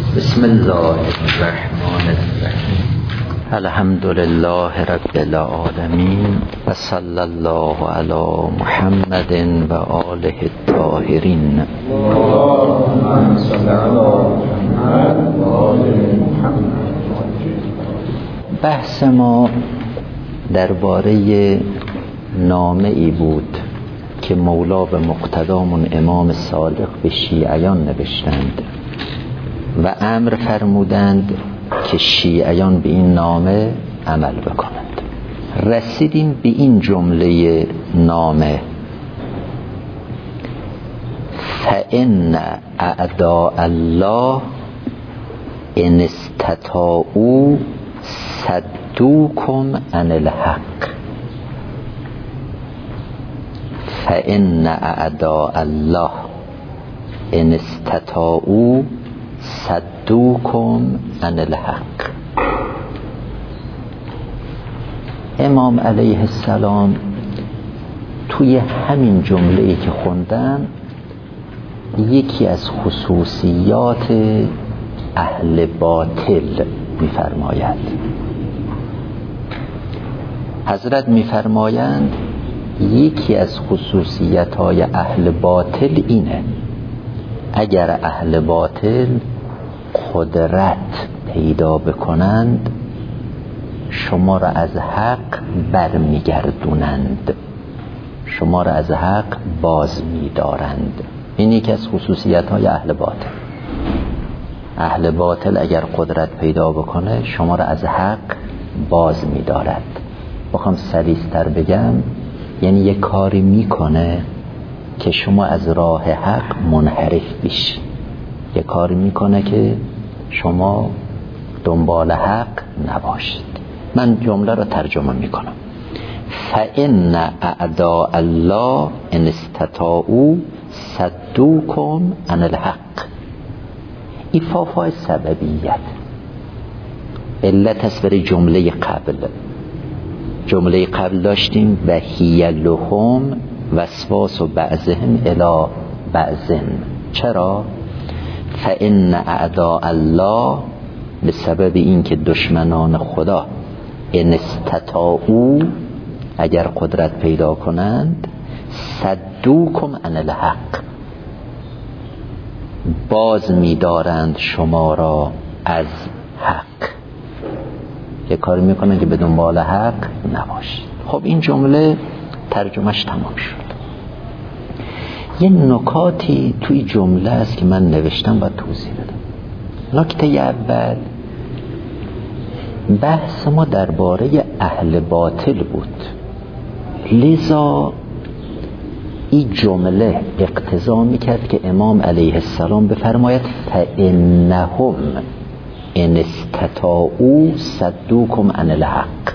بسم الله الرحمن الرحیم. الحمد لله رب العالمین و صلی الله علی محمد و آله الطاهرین. اللهم صل علی محمد و آل محمد. بحث ما درباره نامه ای بود که مولا به مقتدامون امام صادق به شیعیان نوشتند و امر فرمودند که شیعیان به این نامه عمل بکنند. رسیدیم به این جمله نامه: فإن اعداء الله ان استطاعوا صدوکم عن الحق. فإن اعداء الله ان استطاعوا صدوکم عن الحق. امام علیه السلام توی همین جمله‌ای که خوندم یکی از خصوصیات اهل باطل می‌فرماید. حضرت می‌فرمایند یکی از خصوصیت‌های اهل باطل اینه: اگر اهل باطل قدرت پیدا بکنند شما را از حق برمیگردونند، شما را از حق باز می‌دارند. این یکی از خصوصیت‌های اهل باطل. اهل باطل اگر قدرت پیدا بکنه شما را از حق باز می‌دارد. بخوام سلیس‌تر بگم یعنی یک کاری میکنه که شما از راه حق منحرف بشید، یک کاری میکنه که شما دنبال حق نباشید. من جمله را ترجمه میکنم: فإن اعداء الله ان استطاعوا صدوکم عن الحق. این فافای سببیت علت است برای جمله قبل. جمله قبل داشتیم و هی لهم وسواس بعضهم الی بعض. چرا؟ فإن اعداء الله، به سبب این که دشمنان خدا ان استطاعوا، اگر قدرت پیدا کنند، صدوکم عن الحق، باز می‌دارند شما را از حق. یه کاری میکنن که به دنبال حق نباشید. خب این جمله ترجمهش تمام شد. یه نکاتی توی جمله است که من نوشتم و توضیح بدم. نکته اول، بحث ما درباره اهل باطل بود، لذا این جمله اقتضا میکرد که امام علیه السلام بفرماید فإنهم ان استطاعوا صدوکم عن الحق.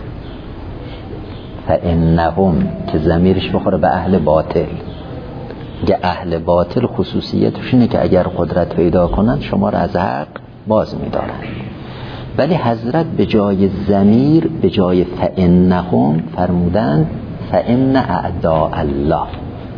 فإنهم که ضمیرش بخوره به اهل باطل. که اهل باطل خصوصیتش اینه که اگر قدرت پیدا کنند شما را از حق باز می‌دارند. ولی حضرت به جای ضمیر، به جای فإنهم فرمودند فإن اعداء الله.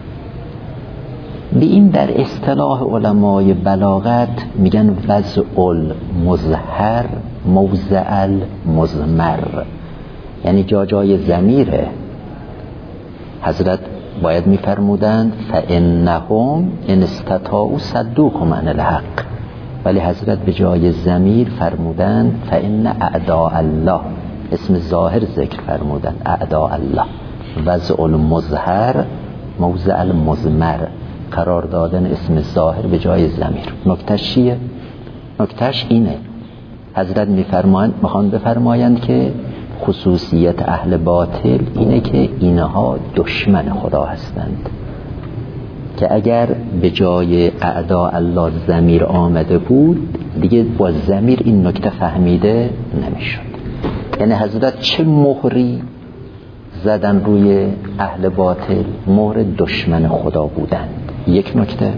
به این در اصطلاح علمای بلاغت میگن وضع المظهر موضع المضمر، یعنی جای ضمیره. حضرت باید میفرمودند فإنهم ان استطاعوا صدوکم عن الحق، ولی حضرت به جای ضمیر فرمودند فإن اعداء الله، اسم ظاهر ذکر فرمودند اعداء الله. وضع المظهر موضع المضمر، قرار دادن اسم ظاهر به جای ضمیر. نکتهش چیه؟ نکتهش اینه: حضرت میخوان بفرمایند که خصوصیت اهل باطل اینه که اینها دشمن خدا هستند، که اگر به جای اعداء الله ضمیر آمده بود دیگه با ضمیر این نکته فهمیده نمیشد. یعنی حضرت چه مهری زدن روی اهل باطل؟ مهر دشمن خدا بودند. یک نکته.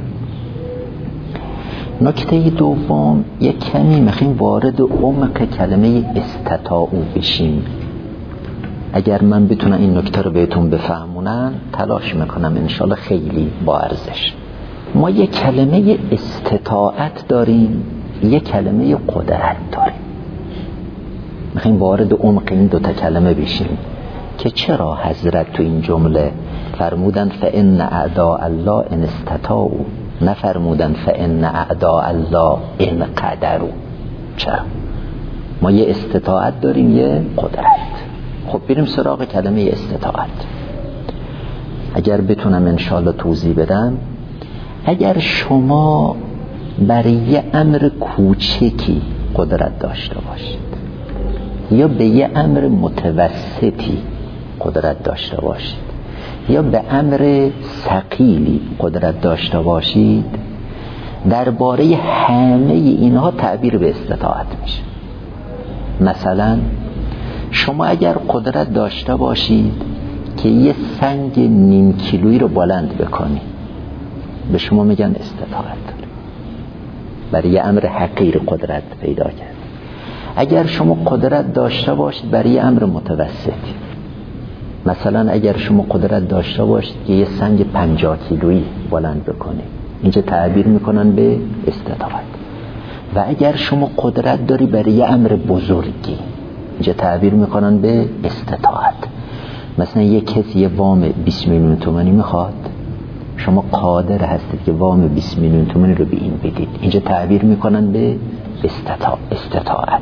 نکته دوم، یک کمی میخوایم وارد عمق کلمه استطاعوا بشیم. اگر من بتونم این نکته رو بهتون بفهمونم تلاش میکنم انشالله خیلی با ارزش. ما یک کلمه استطاعت داریم یک کلمه قدرت داریم. میخوایم وارد عمق این دوتا کلمه بشیم که چرا حضرت تو این جمله فرمودن فإن اعداء الله ان استطاعوا، نفرمودن فإن اعداء الله ان قدروا. چرا؟ ما یه استطاعت داریم، یه قدرت. خب بریم سراغ کلمه استطاعت. اگر بتونم انشاءالله توضیح بدم، اگر شما برای یه امر کوچکی قدرت داشته باشید یا به یه امر متوسطی قدرت داشته باشید یا به امر ثقیلی قدرت داشته باشید، درباره همه اینها تعبیر به استطاعت میشه. مثلا شما اگر قدرت داشته باشید که یه سنگ نیم کیلویی رو بلند بکنی، به شما میگن استطاعت داری، برای یه امر حقیر قدرت پیدا کرد. اگر شما قدرت داشته باشید برای یه امر متوسطی، مثلا اگر شما قدرت داشته باشید که یه سنگ 50 کیلویی بلند بکنی، اینجا تعبیر میکنن به استطاعت. و اگر شما قدرت داری برای یه امر بزرگی، اینجا تعبیر میکنن به استطاعت. مثلا یک کسی یه وام 20 میلیون تومانی میخواد، شما قادر هستید که وام 20 میلیون تومانی رو به این بدید، اینجا تعبیر میکنن به استطاعت.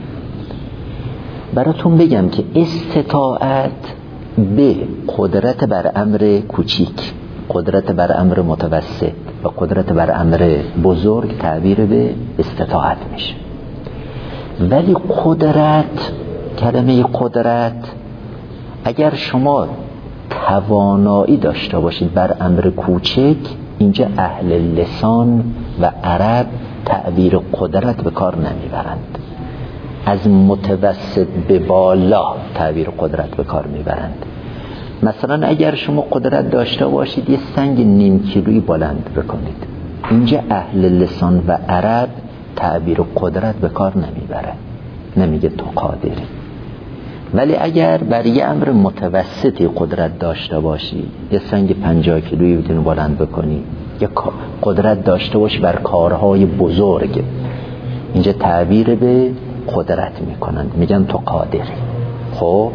براتون بگم که استطاعت به قدرت بر امر کوچیک، قدرت بر امر متوسط و قدرت بر امر بزرگ تعبیر به استطاعت میشه. ولی قدرت، کلمه قدرت، اگر شما توانایی داشته باشید بر امر کوچک، اینجا اهل لسان و عرب تعبیر قدرت به کار نمیبرند. از متوسط به بالا تعبیر قدرت به کار میبرند. مثلا اگر شما قدرت داشته باشید یه سنگ نیم کیلویی بلند بکنید، اینجا اهل لسان و عرب تعبیر قدرت به کار نمیبره، نمیگه تو قادری. ولی اگر برای امر متوسطی قدرت داشته باشی، یه سنگ 50 کیلویی بتونی بلند بکنی، یا قدرت داشته باشی بر کارهای بزرگ، اینجا تعبیر به قدرت میکنن، میگن تو قادری. خب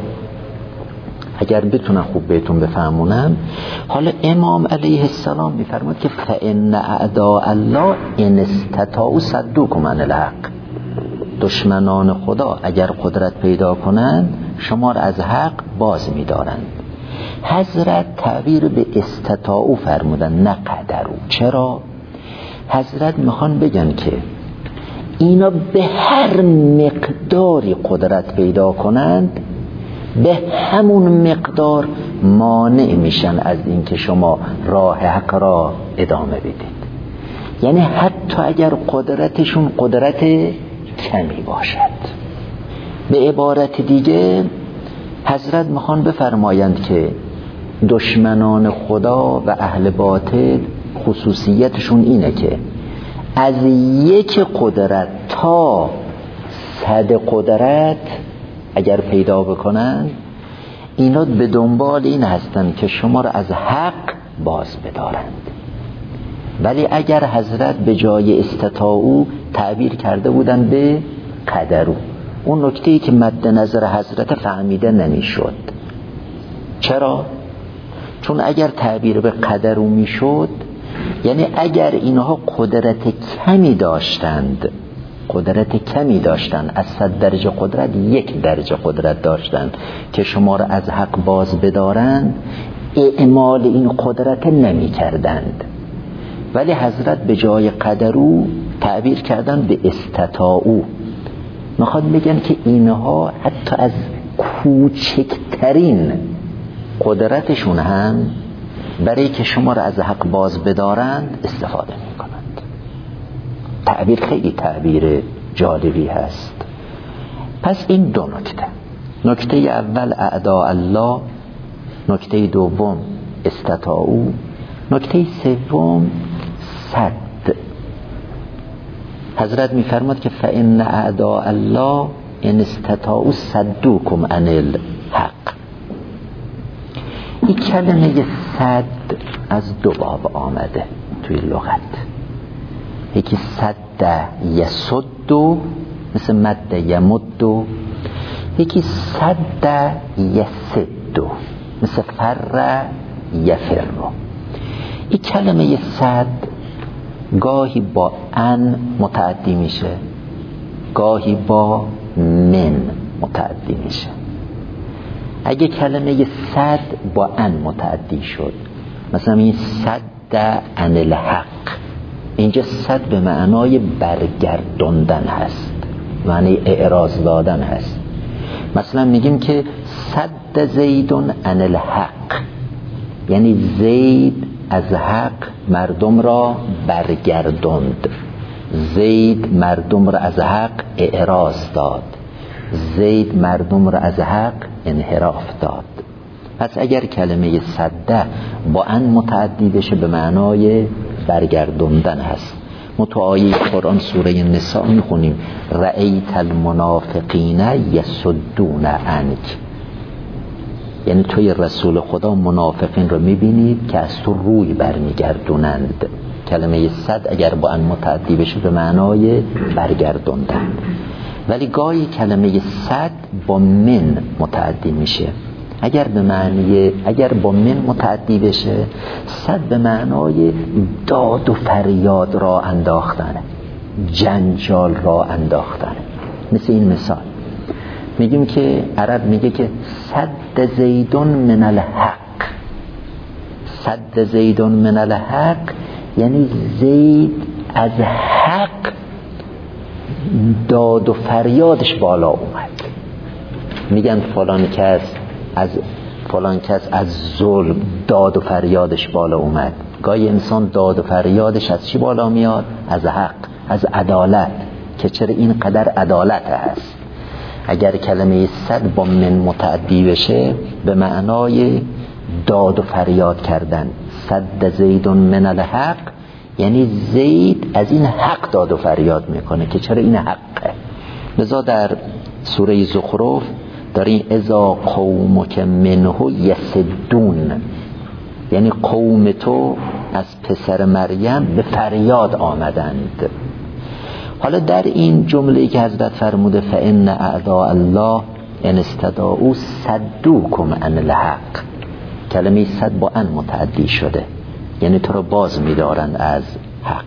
اگر بتونم خوب بهتون بفهمونم، حالا امام علیه السلام میفرماد که فإن اعداء الله ان استطاعوا صدوکم عن الحق. دشمنان خدا اگر قدرت پیدا کنند شما را از حق باز می‌دارند. حضرت تعبیر به استطاعوا فرمودن، نه قدروا. چرا؟ حضرت میخوان بگن که اینا به هر مقداری قدرت پیدا کنند، به همون مقدار مانع میشن از اینکه شما راه حق را ادامه بدید. یعنی حتی اگر قدرتشون قدرت کمی باشد. به عبارت دیگه حضرت میخوان بفرمایند که دشمنان خدا و اهل باطل خصوصیتشون اینه که از یک قدرت تا 100 قدرت اگر پیدا بکنن، اینا به دنبال این هستن که شما را از حق باز بدارند. ولی اگر حضرت به جای استطاعوا تعبیر کرده بودن به قدروا، اون نکته‌ای که مد نظر حضرت فهمیده نمیشد. چرا؟ چون اگر تعبیر به قدروا میشد، یعنی اگر اینها قدرت کمی داشتند، از 100 درجه قدرت 1 درجه قدرت داشتند که شما را از حق باز بدارند، اعمال این قدرت نمی کردند. ولی حضرت به جای قدروا تعبیر کردن به استطاعوا. میخواد بگن که اینها حتی از کوچکترین قدرتشون هم برای که شما را از حق باز بدارند استفاده میکنند. تعبیر خیلی تعبیر جالبی هست. پس این دو نکته، نکته اول اعداء الله، نکته دوم استطاعوا، نکته سوم صد. حضرت میفرماد که فإن اعداء الله ان استطاعوا صدوکم عن الحق. این کلمه صد از 2 باب آمده توی لغت. یکی صد یسد مثل مد یمد، یکی صد یسد مثل فر یفر. این کلمه صد گاهی با ان متعدی میشه، گاهی با من متعدی میشه. اگه کلمه صد با ان متعدی شد، مثلا این صد عن الحق، اینجا صد به معنای برگردوندن هست، معنی اعراض دادن هست. مثلا میگیم که صد زیدون عن الحق، یعنی زید از حق مردم را برگردوند، زید مردم را از حق اعراض داد، زید مردم را از حق انحراف داد. پس اگر کلمه صد با ان متعدی بشه به معنای برگردوندن هست. ما تو آیه قرآن سوره نساء میخونیم رأیت المنافقین یصدون عنک، یعنی توی رسول خدا منافقین رو میبینید که از تو روی برمیگردونند. کلمه صد اگر با ان متعدی بشه به معنای برگردوندن. ولی گاهی کلمه صد با من متعدی میشه. اگر با من متعدی بشه، صد به معنای داد و فریاد را انداختنه، جنجال را انداختنه. مثل این مثال میگیم که عرب میگه که صد زیدون من الحق، صد زیدون من الحق یعنی زید از حق داد و فریادش بالا اومد. میگن فلان کس از ظلم داد و فریادش بالا اومد. گاهی انسان داد و فریادش از چی بالا میاد؟ از حق، از عدالت، که چرا این قدر عدالت هست. اگر کلمه صد با من متعدی بشه به معنای داد و فریاد کردن، صد زیدون من الحق یعنی زید از این حق داد و فریاد میکنه که چرا این حقه. لذا در سوره زخرف دارین اذا قومک منه یسدون، یعنی قوم تو از پسر مریم به فریاد آمدند. حالا در این جمله‌ای که حضرت فرموده فإن اعداء الله ان استدعوا صدوکم عن الحق، کلمه صد با ان متعدی شده، یعنی تو رو باز می‌دارند از حق.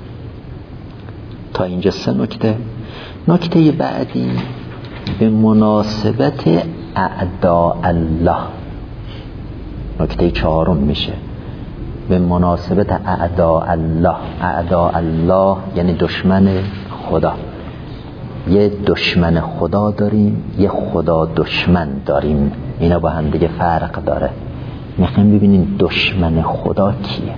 تا اینجا 3 نکته. نکته بعدی به مناسبت اعداء الله، نکته 4 میشه به مناسبت اعداء الله. اعداء الله یعنی دشمن خدا. یه دشمن خدا داریم، یه خدا دشمن داریم، اینا با هم دیگه فرق داره. میخوایم ببینیم دشمن خدا کیه.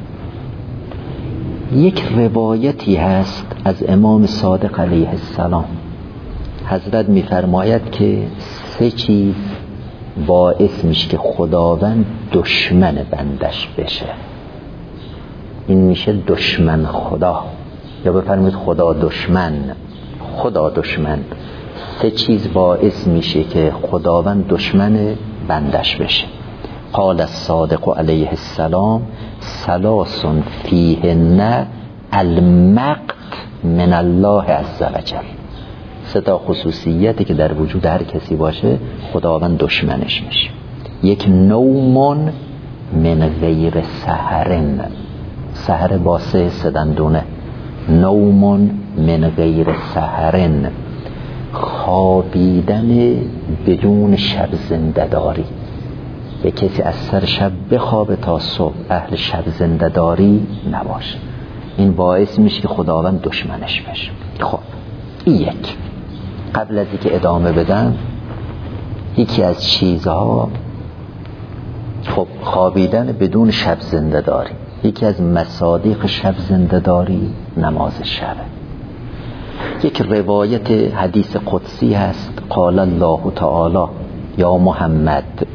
یک روایتی هست از امام صادق علیه السلام، حضرت میفرماید که 3 چیز باعث میشه که خداوند دشمن بندش بشه. این میشه دشمن خدا، یا بفرمایید خدا دشمن. خدا دشمن 3 چیز باعث میشه که خداوند دشمن بندش بشه. قال الصادق علیه السلام 3 فیهن المقت من الله عز وجل. 3 خصوصیتی که در وجود هر کسی باشه خداوند دشمنش میشه. 1 نوم من غیر سحرن، سحر با 3 دندونه، نوم من غیر سحرن، خوابیدن بدون شب زنده داری. یه کسی از سر شب بخوابه تا صبح، اهل شب زنده داری نباشه. این باعث میشه که خداوند دشمنش بشه. خب این 1. قبل از اینکه ادامه بدم، یکی از چیزها خب خوابیدن بدون شب زنده داری. یکی از مصادیق شب زنده داری نماز شبه. یک روایت حدیث قدسی هست، قال الله تعالی یا محمد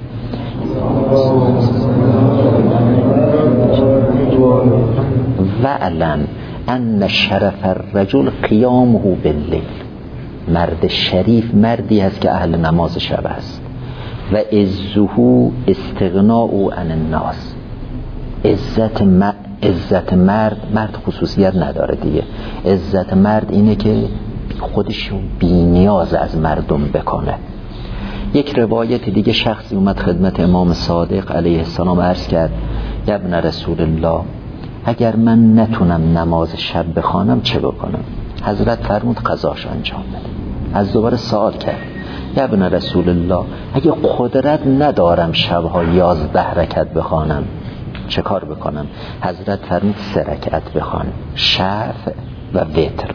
وعلم ان شرف الرجل قیامه باللیل. مرد شریف مردی هست که اهل نماز شب است. و عزه استغناء عن الناس، عزت مرد خصوصیت نداره دیگه. عزت مرد اینه که خودشو بی نیاز از مردم بکنه. یک روایت دیگه شخصی اومد خدمت امام صادق علیه السلام عرض کرد یا ابن رسول الله اگر من نتونم نماز شب بخوانم چه بکنم؟ حضرت فرمود قضاش انجام بده. از دوباره سوال کرد یا ابن رسول الله اگه قدرت ندارم شبها 11 رکعت بخوانم چه کار بکنم؟ حضرت فرمود 3 رکعت بخوان، شفع و وتر.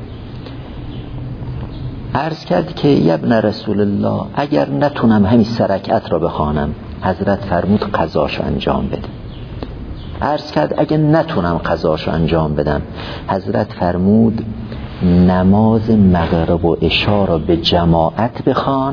عرض کرد که یا ابن رسول الله اگر نتونم همین 3 رکعت را بخوانم، حضرت فرمود قضاش انجام بده. عرض کرد اگر نتونم قضاش انجام بدم، حضرت فرمود نماز مغرب و عشا را به جماعت بخوان،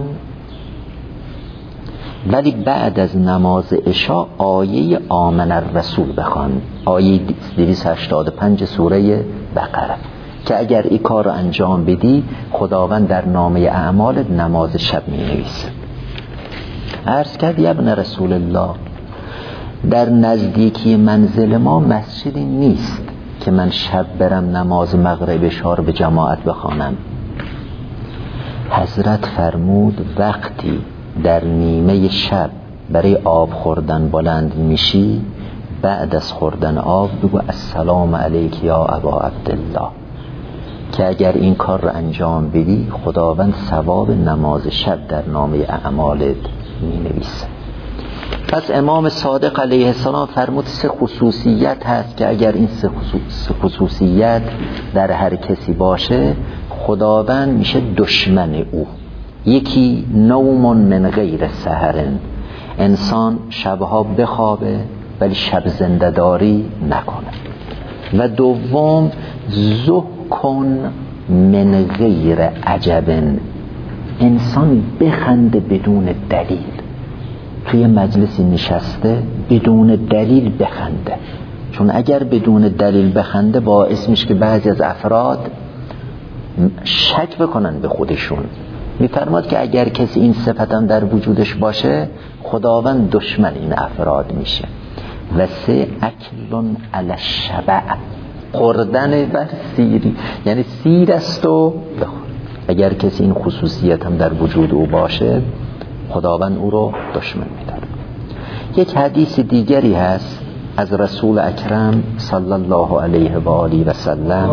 ولی بعد از نماز عشا آیه آمن الرسول بخوان، آیه 285 سوره بقره، که اگر این کار را انجام بدی خداوند در نامه اعمال نماز شب می نویسه. عرض کرد یا ابن رسول الله در نزدیکی منزل ما مسجدی نیست که من شب برم نماز مغرب عشا رو به جماعت بخوانم. حضرت فرمود وقتی در نیمه شب برای آب خوردن بلند میشی، بعد از خوردن آب بگو السلام علیک یا ابا عبدالله، که اگر این کار رو انجام بدی خداوند ثواب نماز شب در نامه اعمالت می نویسه. پس امام صادق علیه السلام فرمود 3 خصوصیت هست که اگر این 3 خصوصیت در هر کسی باشه خداوند میشه دشمن او. یکی نوم من غیر سحرن، انسان شبها بخوابه ولی شب زنده‌داری نکنه. و دوم ضحکن من غیر عجبن، انسان بخنده بدون دلیل. توی مجلسی نشسته بدون دلیل بخنده، چون اگر بدون دلیل بخنده باعث میشه که بعضی از افراد شک بکنن به خودشون. میفرماد که اگر کسی این صفت هم در وجودش باشه خداوند دشمن این افراد میشه. و 3 اکلون علی الشبع، خوردن بر سیری، یعنی سیر است و بخور. اگر کسی این خصوصیت هم در وجود او باشه خداوند او رو دشمن میداره. یک حدیث دیگری هست از رسول اکرم صلی الله علیه و آله و سلم،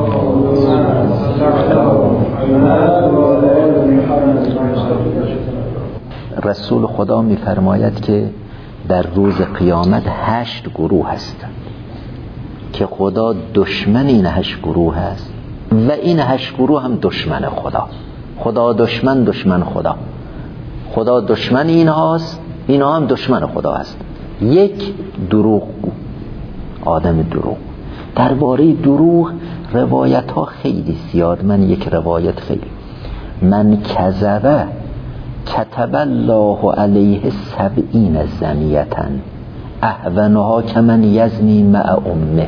رسول خدا میفرماید که در روز قیامت 8 گروه هستند که خدا دشمن این 8 گروه هست و این 8 گروه هم دشمن خدا دشمن خدا. خدا دشمن اینهاست، اینها هم دشمن خدا هست. یک دروغگو، آدم دروغ. درباره دروغ روایت ها خیلی زیاد. من یک روایت خیلی من کذبه کتب الله علیه 70 زنیتا اهونها کمن یزنی مع امه،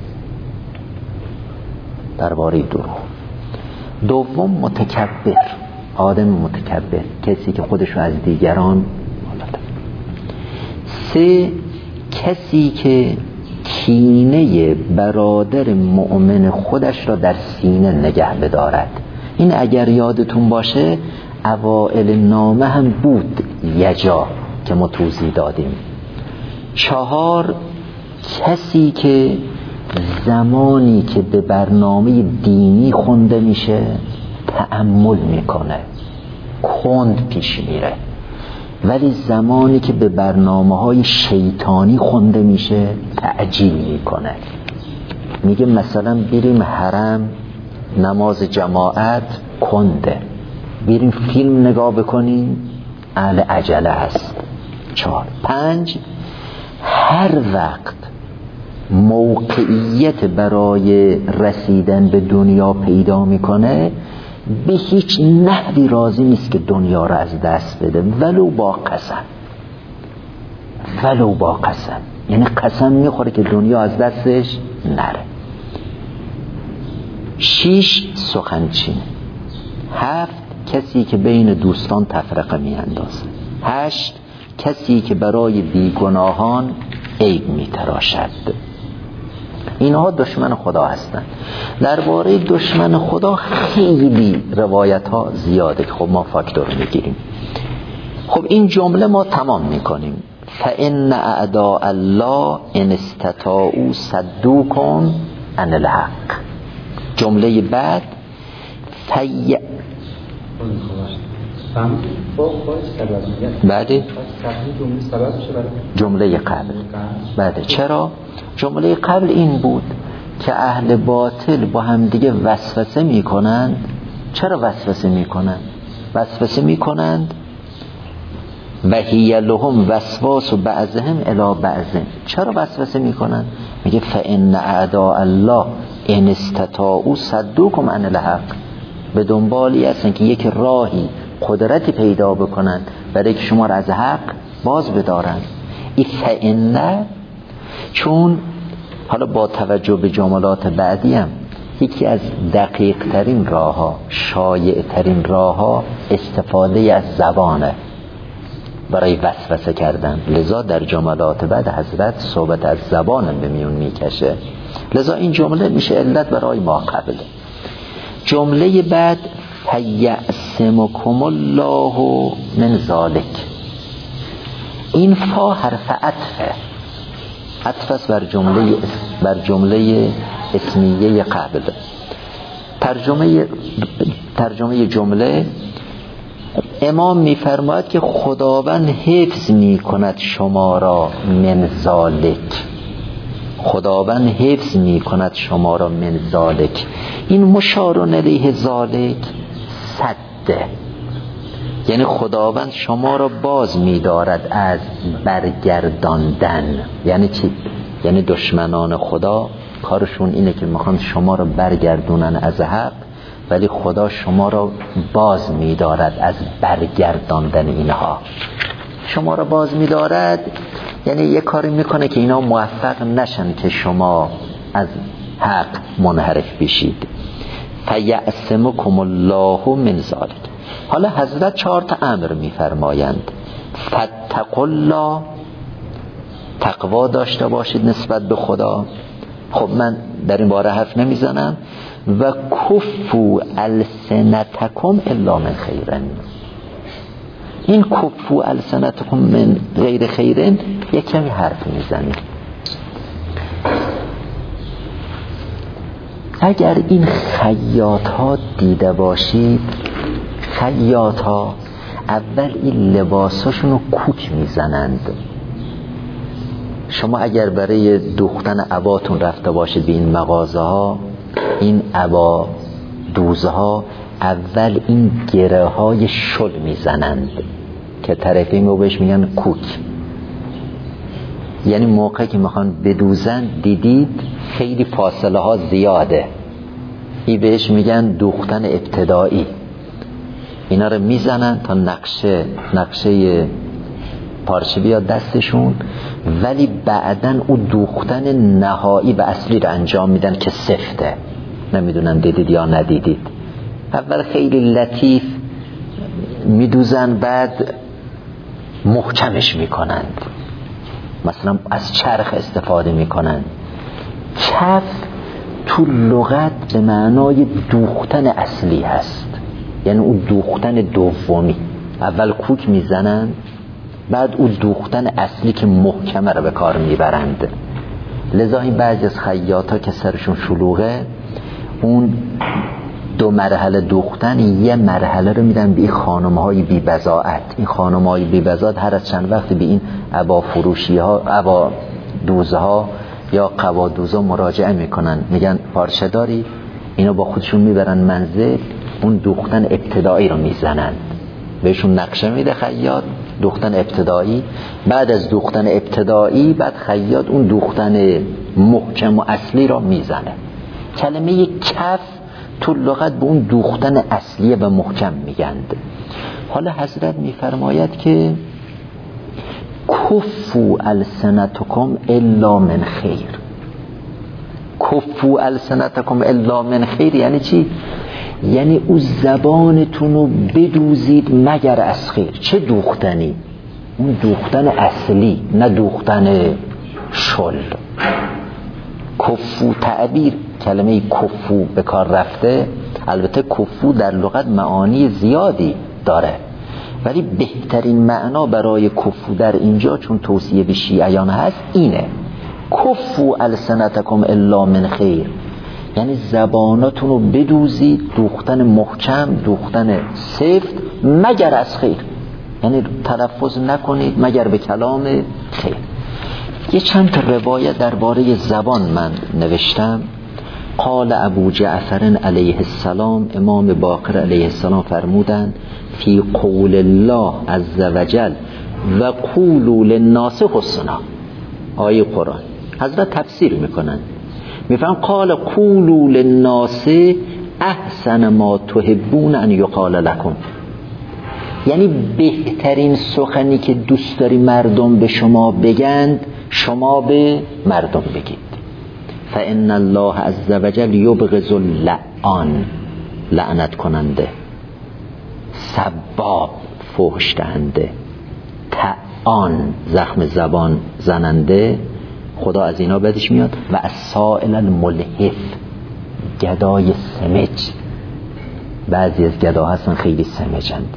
درباره دروغ. دوم متکبر، آدم متکبر، کسی که خودشو از دیگران بالاتر. 3 کسی که کینه برادر مؤمن خودش را در سینه نگه بدارد. این اگر یادتون باشه اوائل نامه هم بود یجا که ما توضیح دادیم. 4 کسی که زمانی که به برنامه دینی خونده میشه تأمل میکنه، کند پیش میره، ولی زمانی که به برنامه‌های شیطانی خونده میشه تعجیل میکنه. میگه مثلا بریم حرم نماز جماعت کنده، بریم فیلم نگاه بکنیم اهل عجله هست. 4 5 هر وقت موقعیت برای رسیدن به دنیا پیدا میکنه به هیچ نحوی راضی نیست که دنیا را از دست بده، ولو با قسم، یعنی قسم میخوره که دنیا از دستش نره. 6 سخنچین. 7 کسی که بین دوستان تفرقه میاندازه. 8 کسی که برای بیگناهان عیب میتراشد. اینها دشمن خدا هستند. درباره دشمن خدا خیلی روایت ها زیاده که خب ما فاکتور میگیریم. خب این جمله ما تمام میکنیم. فإن اعداء الله ان استطاعوا صدوکم عن الحق. جمله بعد بعد جمله قبل. بعد چرا؟ جمله قبل این بود که اهل باطل با هم دیگه وسوسه میکنند. چرا وسوسه میکنند؟ وسوسه میکنند و هی لهم وسواس بعضهم الی بعض. چرا وسوسه میکنند؟ میگه فإن اعداء الله ان استطاعوا صدوکم عن الحق. به دنبالی هستن که یک راهی قدرتی پیدا بکنن برای که شما را از حق باز بدارن. این فإن، چون حالا با توجه به جملات بعدی هم یکی از دقیق ترین راه ها، شایع ترین راه ها استفاده از زبانه برای وسوسه کردن. لذا در جملات بعد حضرت صحبت از زبان به میون میکشه. لذا این جمله میشه علت برای ما قبل. جمله بعد فیعصمکم الله من ذالک. این فا حرف عطفه، عطف بر جمله اسمیه قبل. ترجمه جمله امام میفرماید که خداوند حفظ میکند شما را من ذالک. خداوند حفظ میکند شما را من ذالک. این مشار الیه ذالک صده، یعنی خداوند شما را باز می‌دارد از برگرداندن. یعنی چی؟ یعنی دشمنان خدا کارشون اینه که میخوان شما را برگردونن از حق، ولی خدا شما را باز می‌دارد از برگرداندن اینها. شما را باز می‌دارد یعنی یه کاری میکنه که اینا موفق نشن که شما از حق منحرف بشید. فیعصمکم الله من ذالک. حالا حضرت 4 امر میفرمایند. فاتقوا الله، تقوا داشته باشید نسبت به خدا. خب من در این باره حرف نمیزنم. و کفوا السنتکم الا من خیرن. این کفوا السنتکم من غیر خیرن یک کمی حرف میزنید. اگر این خیاط ها دیده باشید، خیاط ها اول این لباساشون رو کوک میزنند. شما اگر برای دوختن عباتون رفته باشید به این مغازه ها، این عبا دوزه ها اول این گره های شل میزنند که طرفین رو بهش میگن کوک. یعنی موقعی که میخوان بدوزن دیدید خیلی فاصله ها زیاده، این بهش میگن دوختن ابتدایی. اینا رو میزنن تا نقشه پارچه بیاد دستشون، ولی بعدن او دوختن نهایی و اصلی رو انجام میدن که سفته. نمیدونم دیدید یا ندیدید. اول خیلی لطیف میدوزن، بعد محکمش میکنند. مثلا از چرخ استفاده میکنند. کف تو لغت به معنای دوختن اصلی هست، یعنی اون دوختن دومی. اول کوک میزنن، بعد اون دوختن اصلی که محکمه رو به کار میبرند. لذا این بعضی از خیاطا که سرشون شلوغه، اون 2 مرحله دوختن، یه مرحله رو میدن به این خانم‌های بی بضاعت. این خانم‌های بی بضاعت هر از چند وقت به این عبا فروشی ها، عبا دوزه ها یا قبا دوزه مراجعه میکنن، میگن پارچه داری؟ اینو با خودشون میبرن منزل، اون دوختن ابتدایی رو میزنن، بهشون نقشه میده خیاط، دوختن ابتدایی. بعد از دوختن ابتدایی بعد خیاط اون دوختن محکم و اصلی رو میزنه. کلمه کف تو لغت به اون دوختن اصلی و محکم میگند. حالا حضرت میفرماید که کفوا السنتکم الا من خیر. کفوا السنتکم الا من خیر یعنی چی؟ یعنی او زبانتون رو بدوزید مگر از خیر. چه دوختنی؟ اون دوختن اصلی، نه دوختن شل. کفو تعبیر کلمه کفو به کار رفته. البته کفو در لغت معانی زیادی داره، ولی بهترین معنا برای کفو در اینجا چون توصیه به شیعیان هست اینه: کفو السنتکم الا من خیر، یعنی زباناتون رو بدوزید، دوختن محکم، دوختن سفت، مگر از خیر، یعنی تلفظ نکنید مگر به کلام خیر. یه چند تا روایت درباره زبان من نوشتم. قال ابو جعفر علیه السلام، امام باقر علیه السلام فرمودند: فی قول الله عز وجل و قولوا للناس حسنا. آیه قرآن حضرت تفسیر میکنن، میفهم قال قولوا للناس احسن ما تحبون ان یقال لكم، یعنی بهترین سخنی که دوست داری مردم به شما بگند شما به مردم بگید. فان الله عز وجل یبغض اللعان، لعنت کننده، سباب، فحش دهنده، طعان، زخم زبان زننده، خدا از اینا بدش میاد، و از سائل الملحف، گدای سمج. بعضی از گدا هستن خیلی سمجند.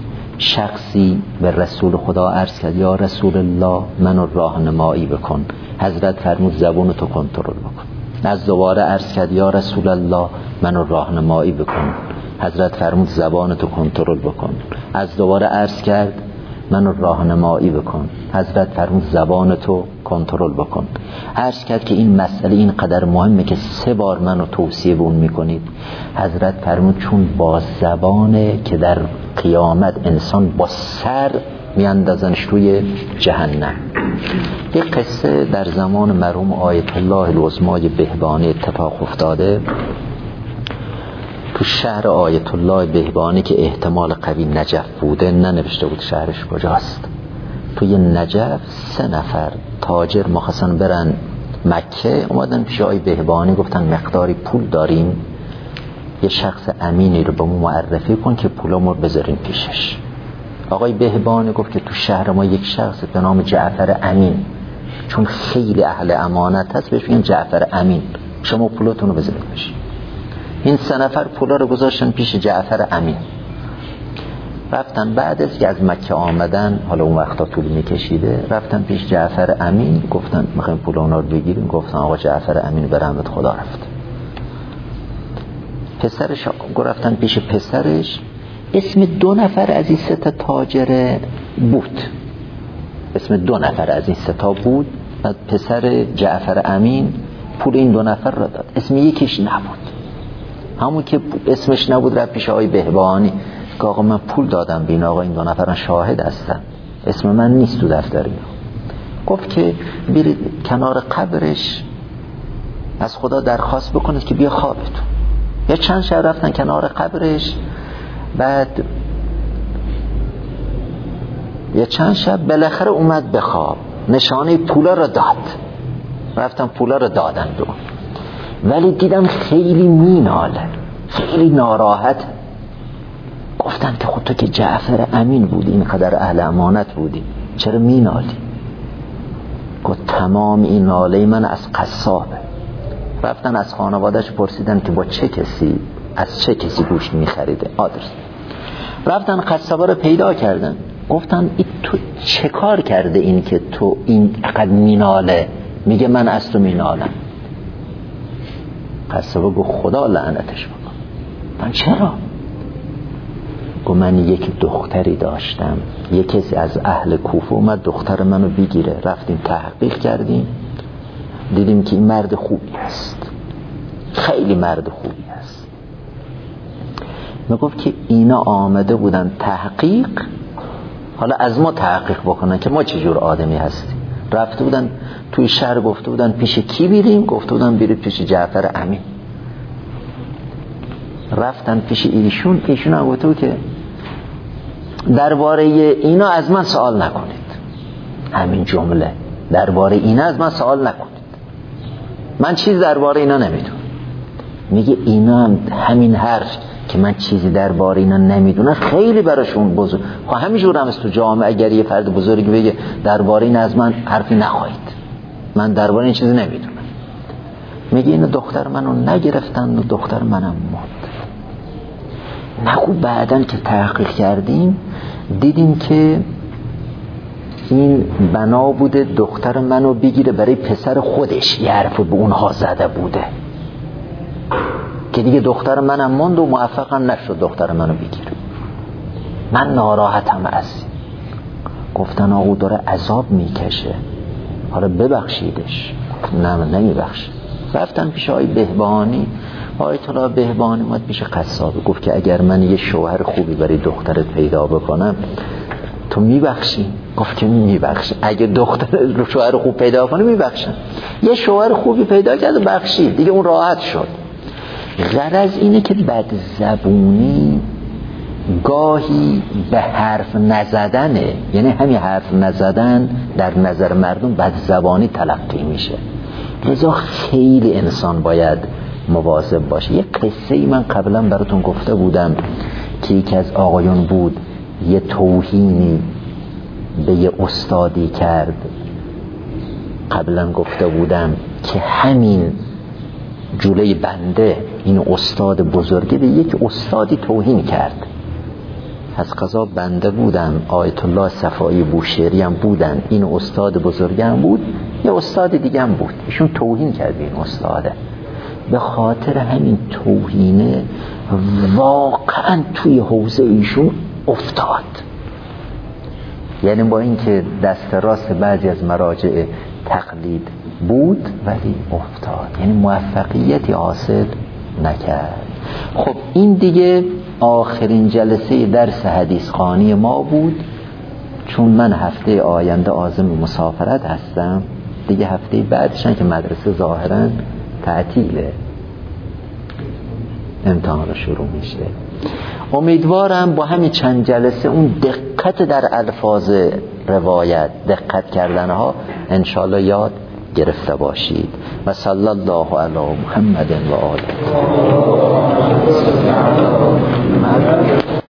شخصی به رسول خدا عرض کرد: یا رسول الله منو راهنمایی بکن. حضرت فرمود زبون تو کنترل بکن. از دوباره عرض کرد: یا رسول الله منو راهنمایی بکن. حضرت فرمود زبان تو کنترل بکن. از دوباره عرض کرد: منو راهنمایی بکن. حضرت فرمود زبان تو کنترل بکن. عرض کرد که این مسئله اینقدر مهمه که 3 بار منو توصیه به اون میکنید. حضرت فرمود چون با زبانه که در قیامت انسان با سر میاندازنش توی جهنم. یک قصه در زمان مرحوم آیت الله العظمای بهبانی اتفاق افتاده. تو شهر آیت الله بهبانی که احتمال قوی نجف بوده، ننوشته بود شهرش کجاست، توی نجف 3 نفر تاجر مخواستن برن مکه، اومدن پیش آقای بهبانی گفتن مقداری پول داریم، یه شخص امینی رو به ما معرفی کن که پولامو بذارین پیشش. آقای بهبانی گفت که تو شهر ما یک شخص به نام جعفر امین، چون خیلی اهل امانت هست بهش میگن جعفر امین، شما پولاتون رو بذارین پیش. این 3 نفر پولا رو گذاشتن پیش جعفر امین. رفتن بعد از که از مکه آمدن، حالا اون وقتا طول میکشیده، رفتن پیش جعفر امین گفتن میخوایم پول اونا رو بگیریم. گفتن آقا جعفر امین به رحمت خدا رفت. پسرش رفتن پیش پسرش، اسم 2 نفر از این 3 تا تاجر بود، اسم 2 نفر از این 3 تا بود. بعد پسر جعفر امین پول این 2 نفر را داد، اسم یکیش نبود. همون که اسمش نبود رفت پیش آقای بهبانی که آقا من پول دادم بین آقا این 2 نفرن شاهد هستن، اسم من نیست تو دفتر اینا. گفت که برید کنار قبرش از خدا درخواست بکنید که بیا خوابتون. یا چند شب رفتن کنار قبرش، بعد یا چند شب بالاخره اومد به خواب، نشانه پولا رو داد. رفتن پولا رو دادن دو، ولی دیدم خیلی میناله، خیلی ناراحت. گفتن که خود تو که جعفر امین بودی، اینقدر اهل امانت بودی، چرا مینالی؟ گفت تمام این ناله من از قصابه. رفتن از خانوادهش پرسیدن که با چه کسی، از چه کسی گوشت میخریده، آدرس. رفتن قصابه رو پیدا کردن، گفتن این تو چه کار کرده این که تو این قد میناله؟ میگه من از تو مینالم. قصابه گفت خدا لعنتش بکن. من چرا؟ گفت من یک دختری داشتم، یک کسی از اهل کوفه اومد دختر منو بگیره، رفتیم تحقیق کردیم، دیدیم که این مرد خوبی است، خیلی مرد خوبی است. میگفت که اینا آمده بودن تحقیق، حالا از ما تحقیق بکنن که ما چجور آدمی هستیم. رفته بودن توی شهر، گفته بودن پیش کی بیریم؟ گفته بودن برید پیش جعفر امین. رفتن پیش ایشون هم گفته بود که درباره اینا از من سوال نکنید. همین جمله، درباره اینا از من سوال نکنید، من چیز درباره اینا نمیدونم. میگه اینا هم همین حرف که من چیزی درباره اینا نمیدونم خیلی براشون بزرگ. خب همینجور هم است تو جامعه، اگر یه فرد بزرگی بگه درباره این از من حرفی نخواهید، من درباره این چیزی نمیدونم. میگه اینو دختر منو نگرفتن و دختر منم مرد. نگو بعدن که تحقیق کردیم دیدیم که این بنا بوده دختر منو بگیره برای پسر خودش، یه حرف به اونها زده بوده که دیگه دختر منم موند و موفقم نشد دختر منو بگیره. من ناراحتم از گفتن آقا داره عذاب میکشه، حالا ببخشیدش. نه من نمیبخشم. رفتن پیش آقای بهبهانی. آیت الله بهبهانی اومد پیش قصاب، گفت که اگر من یه شوهر خوبی برای دخترت پیدا بکنم تو میبخشی؟ گفت که میبخشم. اگه دختر رو شوهر خوب پیدا کنه میبخشم. یه شوهر خوبی پیدا کرد و بخشید دیگه، اون راحت شد. غرض اینه که بدزبونی گاهی به حرف نزدنه، یعنی همین حرف نزدن در نظر مردم بدزبانی تلقی میشه. لذا خیلی انسان باید مواظب باشه. یه قصه من قبلا براتون گفته بودم که یکی از آقایون بود یه توهینی به یه استادی کرد. قبلا گفته بودم که همین جلوی بنده این استاد بزرگی به یک استادی توهین کرد. از قضا بنده بودم، آیت الله صفایی بوشهری هم بودن، این استاد بزرگی هم بود، یه استاد دیگه هم بود. ایشون توهین کرد به این استاده. به خاطر همین توهینه واقعا توی حوزه ایشون افتاد. یعنی با اینکه دست راست بعضی از مراجع تقلید بود ولی افتاد، یعنی موفقیتی حاصل نکرد. خب این دیگه آخرین جلسه درس حدیث خوانی ما بود، چون من هفته آینده عازم مسافرت هستم دیگه. هفته بعدشن که مدرسه ظاهرا تعطیله، امتحان رو شروع میشه. امیدوارم با همین چند جلسه اون دقت در الفاظ روایت، دقت کردنها انشاءالله یاد گرفته باشید. و صلی الله علی محمد و آله.